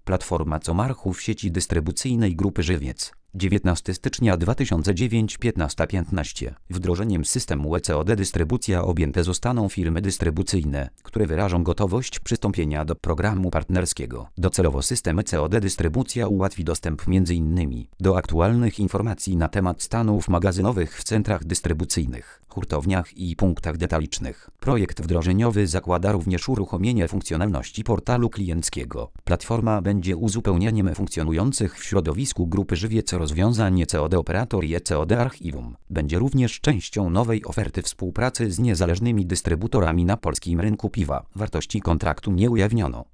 Platforma Comarchów sieci dystrybucyjnej Grupy Żywiec. 19 stycznia 2009 15:15. Wdrożeniem systemu ECOD dystrybucja objęte zostaną firmy dystrybucyjne, które wyrażą gotowość przystąpienia do programu partnerskiego. Docelowo system ECOD dystrybucja ułatwi dostęp m.in. do aktualnych informacji na temat stanów magazynowych w centrach dystrybucyjnych, hurtowniach i punktach detalicznych. Projekt wdrożeniowy zakłada również uruchomienie funkcjonalności portalu klienckiego. Platforma będzie uzupełnieniem funkcjonujących w środowisku Grupy Żywiec rozwiązań ECOD Operator i ECOD Archiwum. Będzie również częścią nowej oferty współpracy z niezależnymi dystrybutorami na polskim rynku piwa. Wartości kontraktu nie ujawniono.